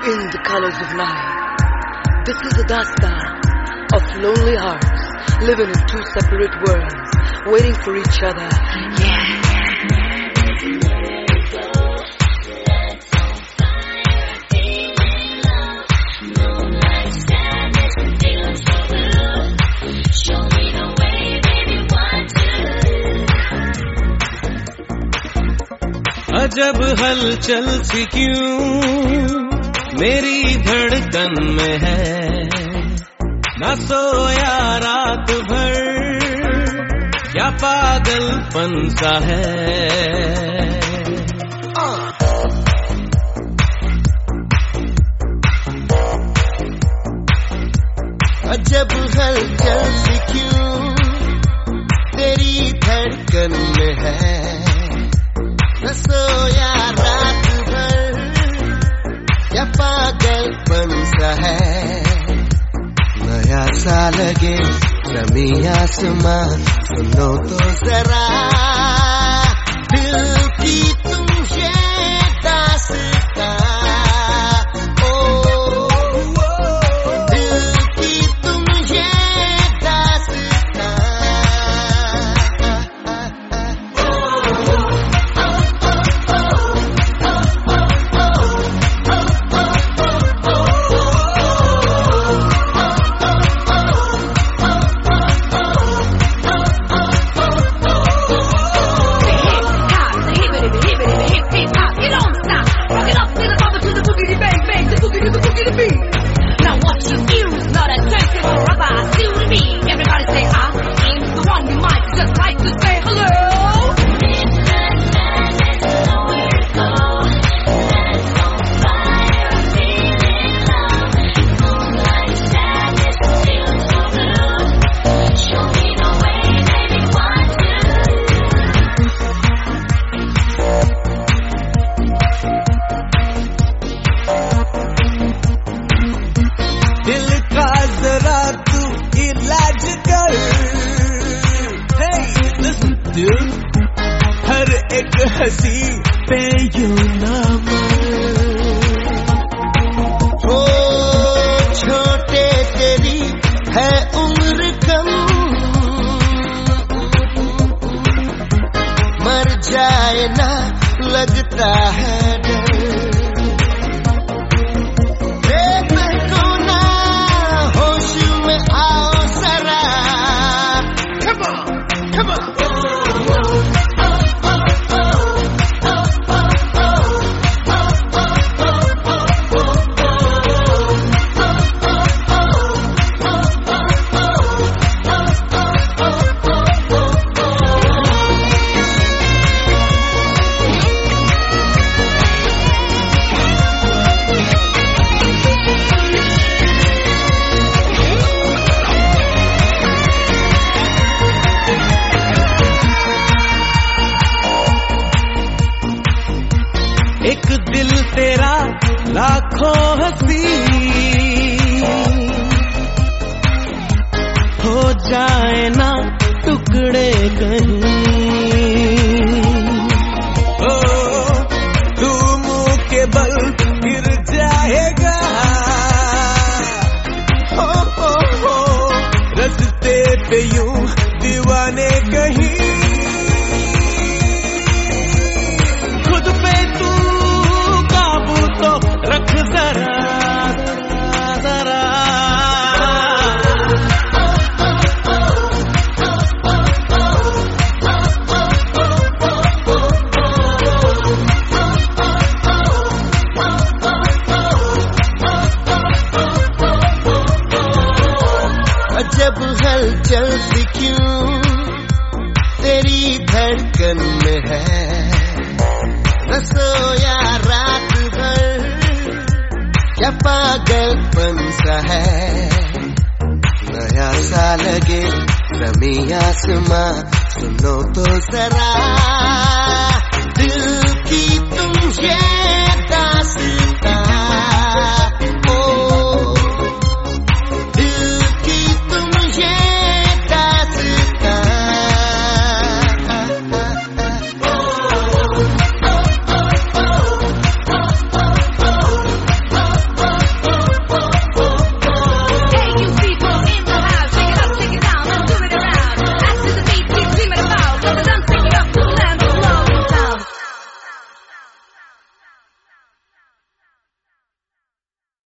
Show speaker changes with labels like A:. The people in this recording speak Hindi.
A: in the colors of night. This is a dastan of lonely hearts living in two separate worlds, waiting for each other. Yeah.
B: अजब हलचल सी क्यों मेरी धड़कन में है, न सोया रात भर क्या पागलपन सा है।
C: अजब हलचल सी क्यों तेरी धड़कन में है, न सोया रात भर क्या पागलपन सा है। नया सा लगे ज़मीं आसमां, सुनो तो जरा दिल की तुम ये दास्तां।
B: हर एक हंसी पे यूं नाम
C: हो, छोटे तेरी है उम्र कम, मर जाए ना लगता है डर। महको ना होश में आओ जरा, come on, come on।
B: एक दिल तेरा लाखों हंसी हो जाए ना टुकड़े कहीं। ओ तू मुंह के बल गिर जाएगा, हो रस्ते पे यूं दीवाने कहीं। खुद पे तू तो रख जरा जरा।
C: अजब हलचल सी क्यों तेरी धड़कन में है, न सोया रात भर क्या पागलपन सा है। नया सा लगे ज़मीं आसमां, सुनो तो जरा दिल की तुम ये दास्तां।